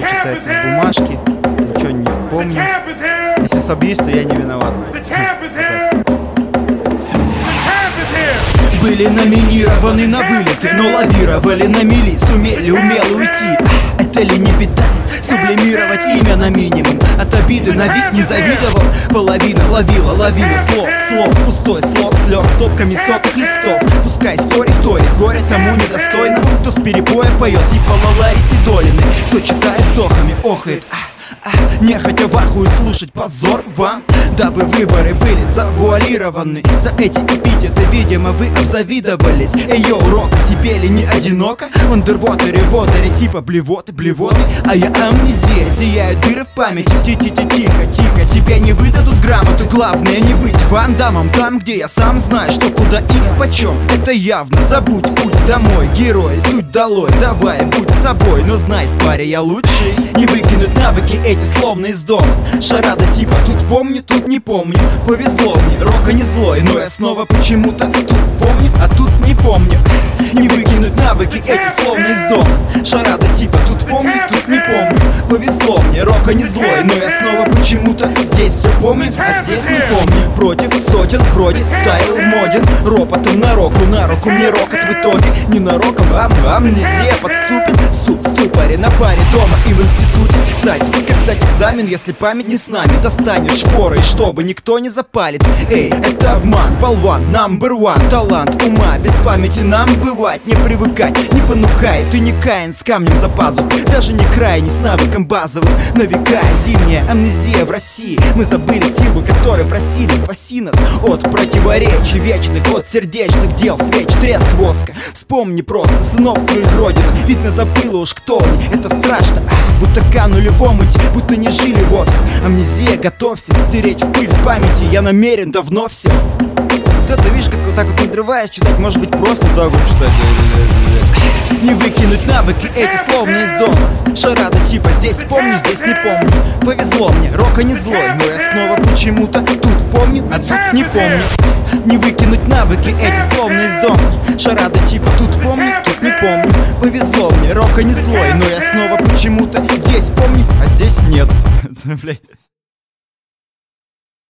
читается с бумажки. Ничего не помню. Если собьюсь, то я не виноват. Были номинированы на вылеты, но лавировали на мели, сумели умело уйти. Это ли не беда? Сублимировать имя на минимум. От обиды на вид не завидовал. Половина ловила лавину слов. Пустой слог слег стопками сотых листов. Пускай стори вторит горе тому недостойному, кто с перебоя поет типа Лалари Сидолины, кто читает вздохами, охает. Нехотя в ахуе слушать позор вам, дабы выборы были завуалированы. За эти эпитеты, видимо, вы обзавидовались. Эй, йоу, Рок, тебе ли не одиноко? Вандервотере, типа блевоты, а я амнезия, зияют дыры в памяти. Тихо, тебе не выдадут грамоту. Главное не быть вандамом там, где я сам знаю, что куда и почем. Это явно, забудь путь домой, герой, суть долой. Давай, будь собой, но знай, в паре я лучший. Не выкинуть навыки эти словно из дома. Шарада типа тут помню, тут не помню. Повезло мне, Рока не злой, но я снова почему-то тут помню, а тут не помню. Не выкинуть навыки эти словно из дома. Шарада типа тут помню, тут не помню. Повезло мне, Рока не злой, но я снова почему-то здесь все помню, а здесь не помню. Против сотен вроде стайл моден. Ропотом на руку мне рокот в итоге. Ненароком амнезия подступит. В ступоре на паре дома и в институте. Кстати, как сдать экзамен, если память не с нами? Достанешь шпорой, чтобы никто не запалит. Эй, это обман, болван, number one. Талант ума, без памяти нам бывать. Не привыкать, не понукай. Ты не Каин с камнем за пазухой, даже не крайний с навыком базовым. На века зимняя амнезия в России. Мы забыли силу, которой просили. Спаси нас от противоречий вечных, от сердечных дел, свеч, треск воска. Вспомни просто сынов своих родин. Видно, забыла уж кто они. Это страшно, будто канули в омуте, будто не жили вовсе. Амнезия, готовься стереть в пыль памяти. Я намерен давно все. Кто-то, видишь, как вот так вот надрываясь читать, может быть, просто так вот читать. Не выкинуть навыки эти словно из дома. Шарада типа здесь помню, здесь не помню. Повезло мне, Рока не злой, но я снова почему-то тут помню, а тут не помню. Не выкинуть навыки эти словно из дома. Шарада типа тут помню, тут не помню. Повезло мне, Рока не злой, но я снова почему-то здесь помню, а здесь нет. Блять.